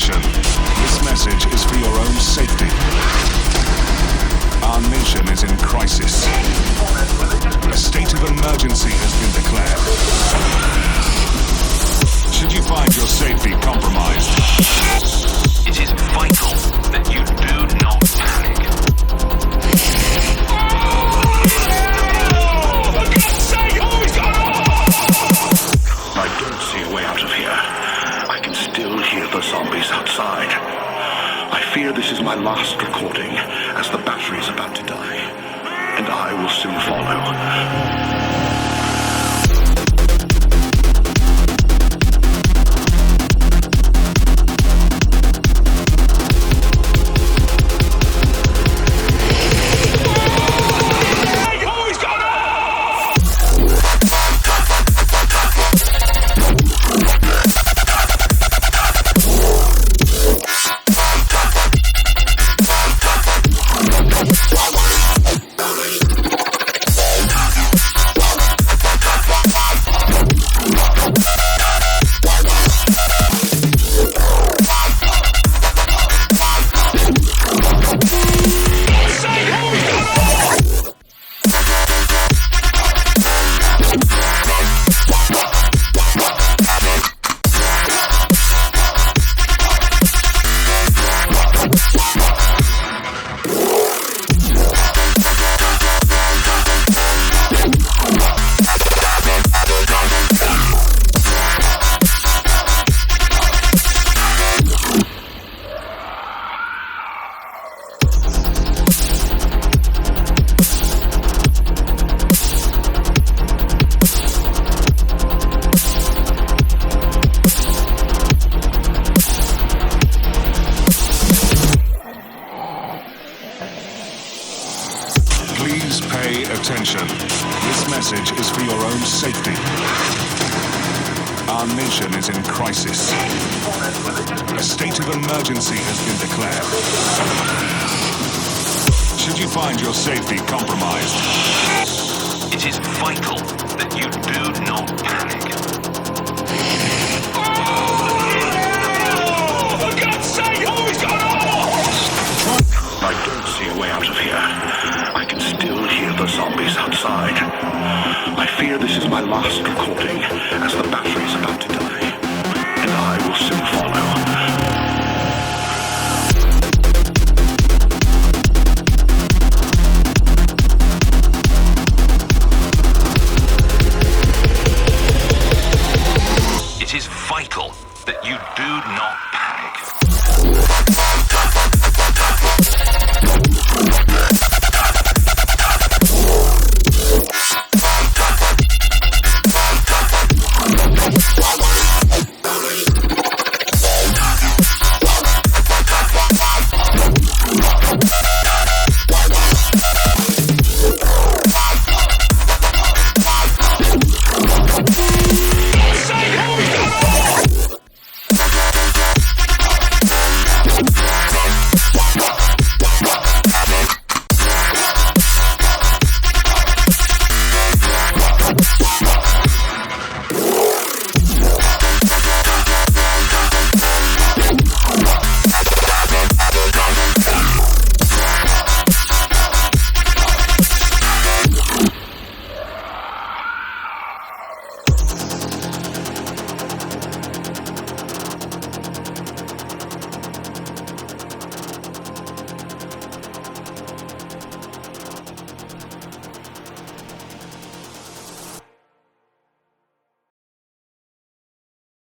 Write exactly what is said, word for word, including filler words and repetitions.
Attention. This message is for your own safety. Our nation is in crisis. A state of emergency has been declared. Should you find your safety compromised, it is vital that you do not panic. Oh, for God's sake, oh, he's gone off! I don't see a way out of here. I can still hear the zombies outside. I fear this is my last recording, as the battery is about to die, and I will soon follow. please pay attention. This message is for your own safety. Our nation is in crisis. A state of emergency has been declared. Should you find your safety compromised, it is vital that you do not panic. Oh, for God's sake, oh, he's gone off! I don't see a way out of here. I can still hear the zombies outside. I fear this is my last recording, as the battery is about to die, and I will soon follow. It is vital that you do not